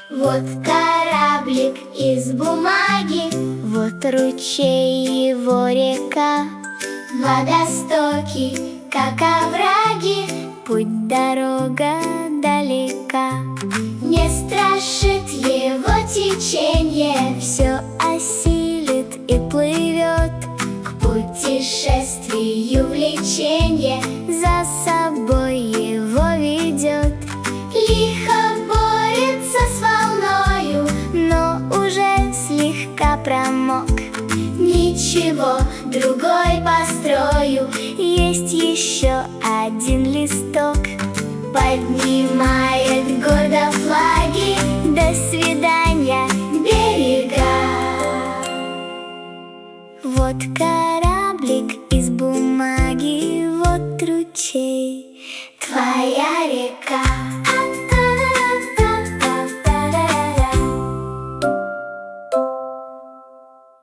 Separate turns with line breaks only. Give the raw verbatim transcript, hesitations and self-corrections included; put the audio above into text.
Вот кораблик из бумаги,
Вот ручей, его река,
водостоки, как овраги.
путь, дорога далека.
Не страшит его течение,
Все осилит и плывет,
к путешествию влечение
за собой его ведет.
лихо борется с волною,
Но уже слегка промок.
ничего, другой построю.
Есть еще один листок,
Поднимает